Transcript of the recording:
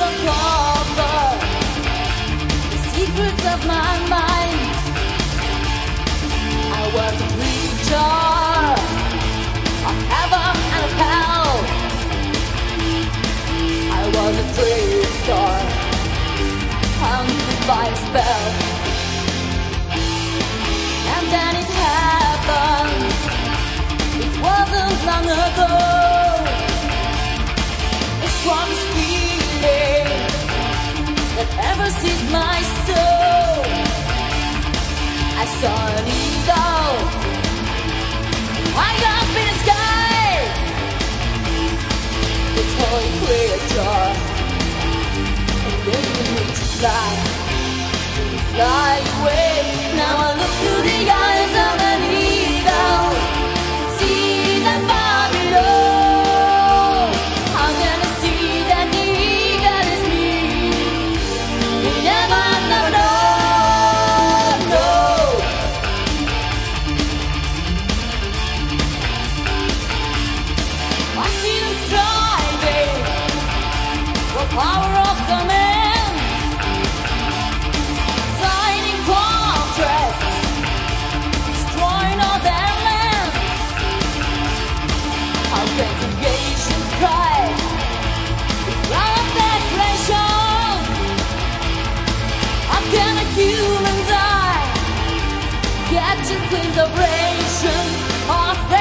uncover the secrets of my mind. I was a creature of heaven and of hell. I was a traitor, haunted by a spell. And then it happened. It wasn't long ago. A strong feeling that ever seized my soul. I saw an eagle high up in the sky. This holy creature enabling me to fly away. Now I look through the eyes of an eagle, see that far below. How can I see that the eagle is me? We never know, no. I see them striving for power of command, signing contracts, destroying all their land. How can creation cry the cry of their creation? How can a human die, catching clean the ration of